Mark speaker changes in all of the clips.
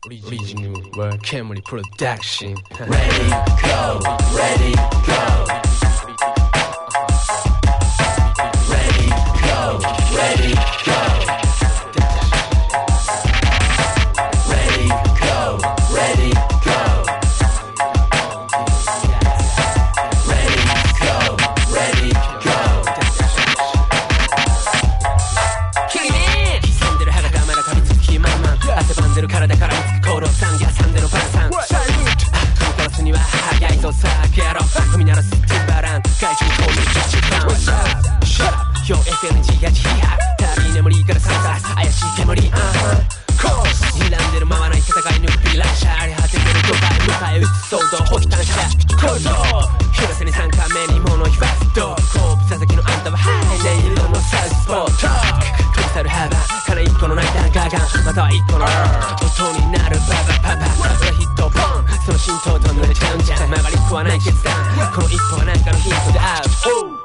Speaker 1: 리징 월 캐머리 프로덕션
Speaker 2: Ready go Ready go Ready go Ready go Ready go Ready go Ready go Ready go
Speaker 1: 이 손대로 하가 가마라 가리つきまんまん汗ばんでる体からつく行動産業挟んでの晩餐コースには早いぞさけやろ踏み鳴らすティンバラン怪獣攻撃一番 Shut up よ FNG やジヒハ旅眠りからサングラス怪しい煙コース睨んでる回らない戦い抜くピランシャー荒れ果ててる都会迎え撃つ騒動ホキタンした行動広瀬に3回目に物言わずどう後部佐々木のあんたはハイネイロのサウスポートーク腐る幅から一個の泣いたガガンまたは一個の音になるババパパ俺ヒットポンその浸透と濡れちゃうんじゃ曲がりっこはない決断この一歩は何かのヒントでアウト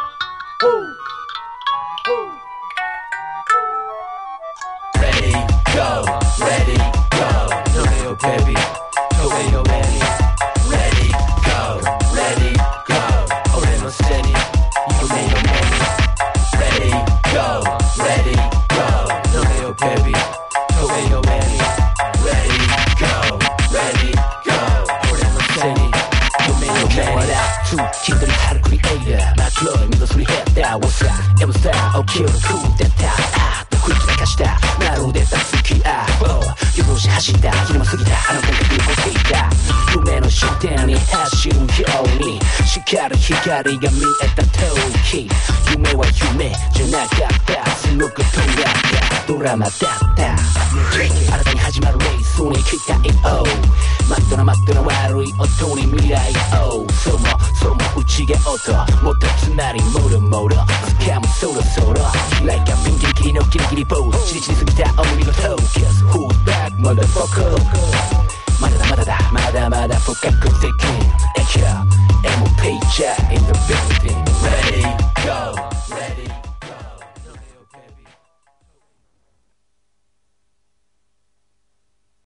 Speaker 2: Ready go Ready go 飛べよ baby 飛べよ ready Ready go Ready go 俺の捨てに夢よ Ready go Ready go 飛べよ baby 飛べよ ready Ready go Ready go 俺の捨てに夢よ ready 気取りはるクリエイターマクロイ戻すりヘッダー What's up? エムスター OK 俺クールだった食い散らかしたなるで大好き夜通し走った昼も過ぎたあの感覚に持っていた夢の終点に走るようにしっかり光が見えた時夢は夢じゃなかったすごくとんがったドラマだった新たに始まるレースに期待をマットな悪い音に未来をそもそも内が音もっとつまりもろもろ掴むそろそろlike a ピンギリギリのギリギリポーズチリチリすぎたお耳のトーキス Who's back motherfucker まだまだ深く thinking エキャ MP チャ in the building